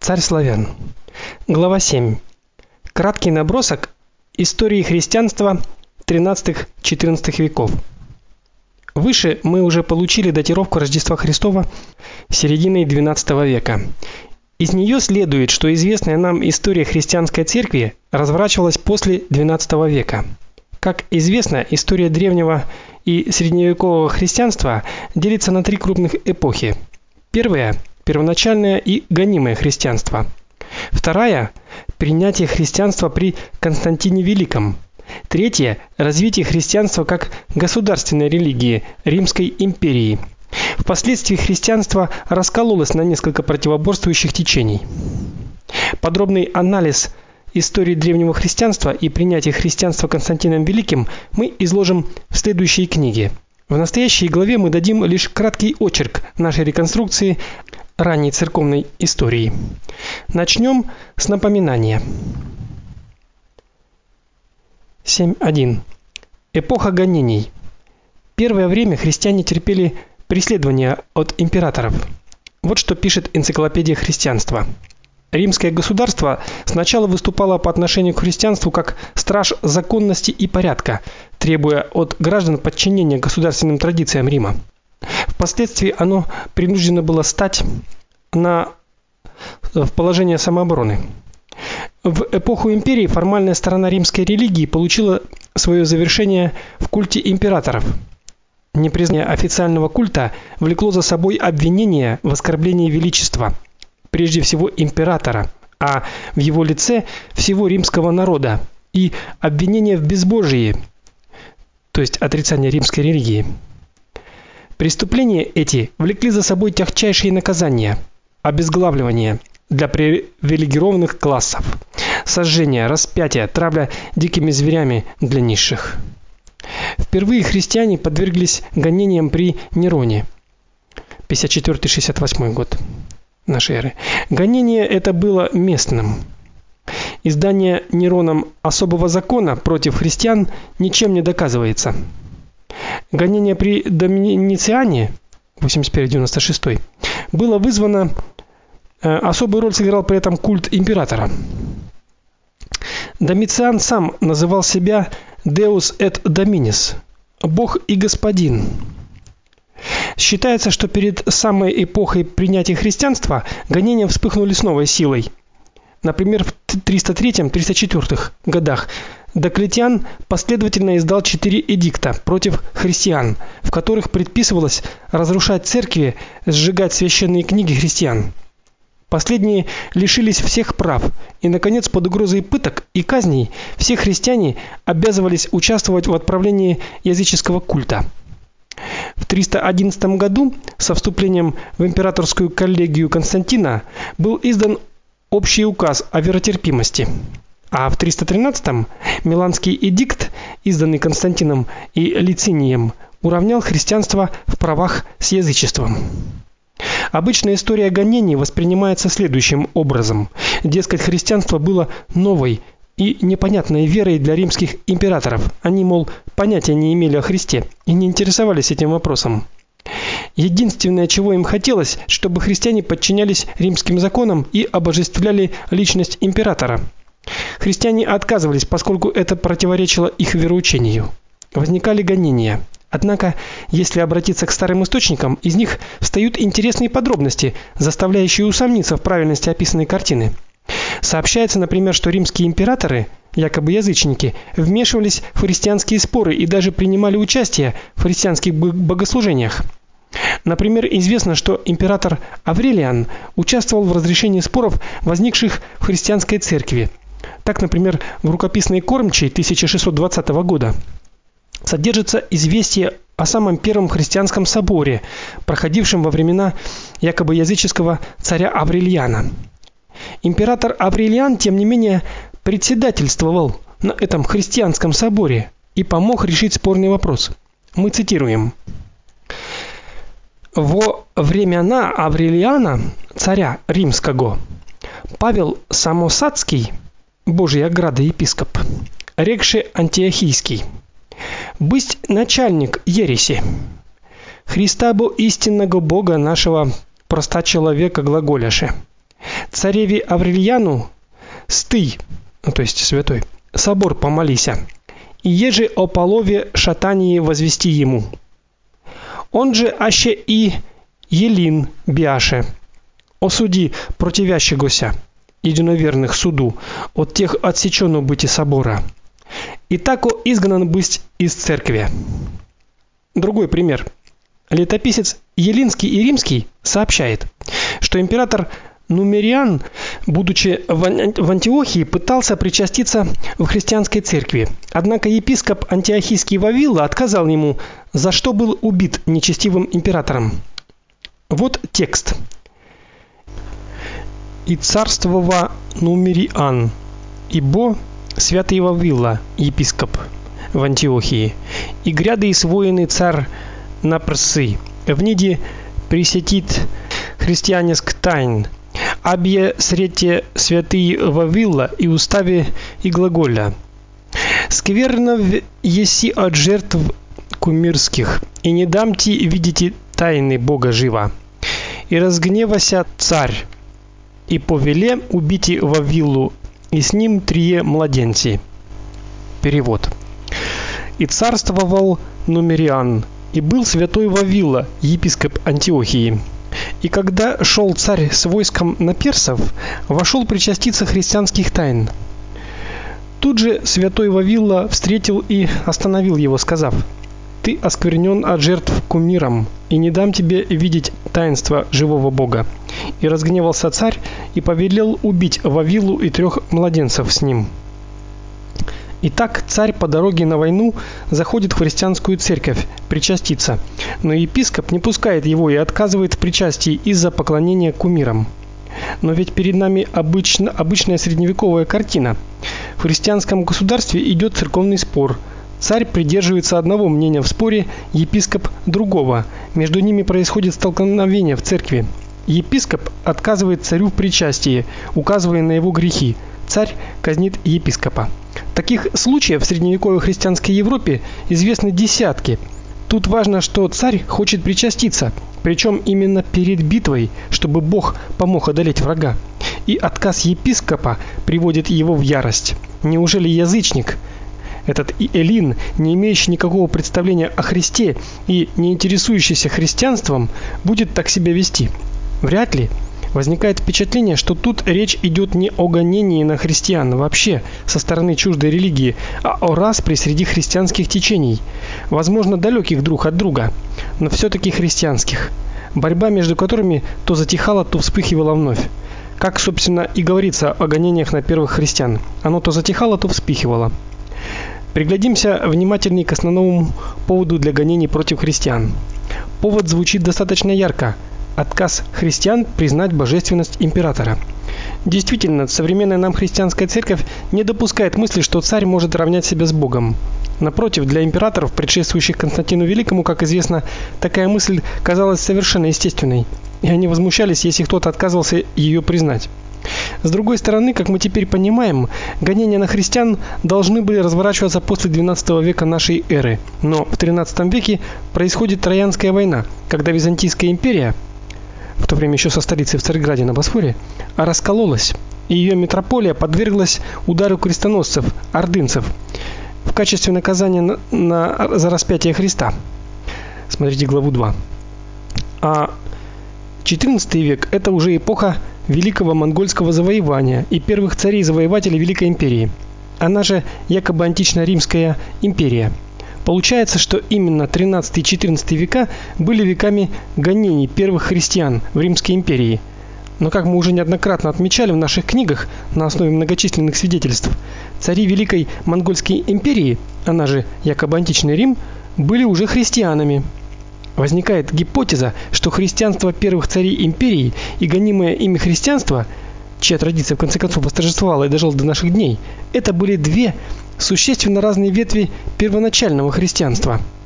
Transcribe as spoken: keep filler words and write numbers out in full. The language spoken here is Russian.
Царь славян. Глава семь. Краткий набросок истории христианства тринадцатого-четырнадцатого веков. Выше мы уже получили датировку Рождества Христова середины двенадцатого века. Из нее следует, что известная нам история христианской церкви разворачивалась после двенадцатого века. Как известно, история древнего и средневекового христианства делится на три крупных эпохи. Первая первоначальное и гонимое христианство. Вторая принятие христианства при Константине Великом. Третье развитие христианства как государственной религии Римской империи. Впоследствии христианство раскололось на несколько противоборствующих течений. Подробный анализ истории древнего христианства и принятия христианства Константином Великим мы изложим в следующей книге. В настоящей главе мы дадим лишь краткий очерк нашей реконструкции ранней церковной истории. Начнем с напоминания. семь точка один. Эпоха гонений. Первое время христиане терпели преследования от императоров. Вот что пишет энциклопедия христианства. Римское государство сначала выступало по отношению к христианству как страж законности и порядка, требуя от граждан подчинения государственным традициям Рима. Впоследствии оно принуждено было стать на в положение самообороны. В эпоху империи формальная сторона римской религии получила свое завершение в культе императоров. Непризнание официального культа влекло за собой обвинение в оскорблении величества, прежде всего императора, а в его лице всего римского народа, и обвинение в безбожии, то есть отрицание римской религии. Преступления эти влекли за собой тягчайшие наказания: обезглавливание для привилегированных классов, сожжение, распятие, травля дикими зверями для низших. Впервые христиане подверглись гонениям при Нероне. пятьдесят четвёртый — шестьдесят восьмой год нашей эры. Гонение это было местным. Издание Нероном особого закона против христиан ничем не доказывается. Гонение при Домициане восемьдесят первый — девяносто шестой было вызвано, э, особую роль сыграл при этом культ императора. Домициан сам называл себя Deus et Dominus, Бог и господин. Считается, что перед самой эпохой принятия христианства гонения вспыхнули с новой силой. Например, в триста третьем — триста четвёртом годах Диоклетиан последовательно издал четыре эдикта против христиан, в которых предписывалось разрушать церкви, сжигать священные книги христиан. Последние лишились всех прав, и наконец под угрозой пыток и казней все христиане обязывались участвовать в отправлении языческого культа. В триста одиннадцатом году со вступлением в императорскую коллегию Константина был издан общий указ о веротерпимости, а в триста тринадцатом Миланский эдикт, изданный Константином и Лицинием, уравнял христианство в правах с язычеством. Обычная история гонений воспринимается следующим образом: дескать, христианство было новой и непонятной верой для римских императоров. Они, мол, понятия не имели о Христе и не интересовались этим вопросом. Единственное, чего им хотелось, чтобы христиане подчинялись римским законам и обожествляли личность императора. Христиане отказывались, поскольку это противоречило их вероучению. Возникали гонения. Однако, если обратиться к старым источникам, из них встают интересные подробности, заставляющие усомниться в правильности описанной картины. Сообщается, например, что римские императоры, якобы язычники, вмешивались в христианские споры и даже принимали участие в христианских богослужениях. Например, известно, что император Аврелиан участвовал в разрешении споров, возникших в христианской церкви. Так, например, в рукописной Кормчей тысяча шестьсот двадцатого года содержится известие о самом первом христианском соборе, проходившем во времена якобы языческого царя Аврелиана. Император Аврелиан, тем не менее, председательствовал на этом христианском соборе и помог решить спорный вопрос. Мы цитируем: «Во времена Аврелиана, царя римского, Павел Самосадский, Божьей ограды епископ, рекше Антиохийский, бысть начальник ереси, Христа бо истинного Бога нашего проста человека глаголяше, Цареве Аврелияну стый, ну, то есть святой, собор помолися, и еже о полове шатании возвести ему. Он же аще и Елин биаше, осуди противящегося, единоверных суду, от тех отсечено быть и собора. И тако изгнан быть из церкви. Другой пример. Летописец Елинский и Римский сообщает, что император Нумериан, будучи в Антиохии, пытался причаститься в христианской церкви. Однако епископ антиохийский Вавилла отказал ему, за что был убит нечестивым императором. Вот текст. И царствова Нумериан, ибо святый Вавилла, епископ в Антиохии, и гряды своины царь напрсы, в ниде присетит христианеск тайн, абье срете святый Вавилла и уставе и глаголя. Скверно еси от жертв кумирских, и не дамте видите тайны Бога жива. И разгневася царь, и повеле убити Вавиллу, и с ним трие младенцы. Перевод. И царствовал Нумериан, и был святой Вавилла, епископ Антиохии. И когда шел царь с войском на персов, вошел причаститься христианских тайн. Тут же святой Вавилла встретил и остановил его, сказав: «Ты осквернен от жертв кумирам, и не дам тебе видеть таинства живого Бога». И разгневался царь и повелел убить Вавиллу и трех младенцев с ним. Итак, царь по дороге на войну заходит в христианскую церковь причаститься, но епископ не пускает его и отказывает в причастии из-за поклонения кумирам. Но ведь перед нами обычно, обычная средневековая картина. В христианском государстве идет церковный спор. Царь придерживается одного мнения в споре, епископ другого. Между ними происходит столкновение в церкви. Епископ отказывает царю в причастии, указывая на его грехи. Царь казнит епископа. Таких случаев в средневековой христианской Европе известны десятки. Тут важно, что царь хочет причаститься, причем именно перед битвой, чтобы Бог помог одолеть врага. И отказ епископа приводит его в ярость. Неужели язычник, этот Элин, не имеющий никакого представления о Христе и не интересующийся христианством, будет так себя вести? Вряд ли. Возникает впечатление, что тут речь идет не о гонении на христиан вообще со стороны чуждой религии, а о распри среди христианских течений, возможно, далеких друг от друга, но все-таки христианских, борьба между которыми то затихала, то вспыхивала вновь. Как, собственно, и говорится о гонениях на первых христиан. Оно то затихало, то вспыхивало. Приглядимся внимательнее к основному поводу для гонений против христиан. Повод звучит достаточно ярко. Отказ христиан признать божественность императора. Действительно, современная нам христианская церковь не допускает мысли, что царь может равнять себя с Богом. Напротив, для императоров, предшествующих Константину Великому, как известно, такая мысль казалась совершенно естественной, и они возмущались, если кто-то отказывался ее признать. С другой стороны, как мы теперь понимаем, гонения на христиан должны были разворачиваться после двенадцатого века нашей эры. Но в тринадцатом веке происходит Троянская война, когда Византийская империя, в то время еще со столицей в Царьграде на Босфоре, раскололась, и ее метрополия подверглась удару крестоносцев, ордынцев, в качестве наказания на, на, за распятие Христа. Смотрите главу два. А четырнадцатый век – это уже эпоха Великого монгольского завоевания и первых царей-завоевателей Великой империи. Она же якобы антично-римская империя. Получается, что именно тринадцатый и четырнадцатый века были веками гонений первых христиан в Римской империи. Но как мы уже неоднократно отмечали в наших книгах на основе многочисленных свидетельств, цари Великой монгольской империи, она же якобы античный Рим, были уже христианами. Возникает гипотеза, что христианство первых царей империи и гонимое ими христианство, чья традиция в конце концов восторжествовала и дожила до наших дней, это были две существенно разные ветви первоначального христианства.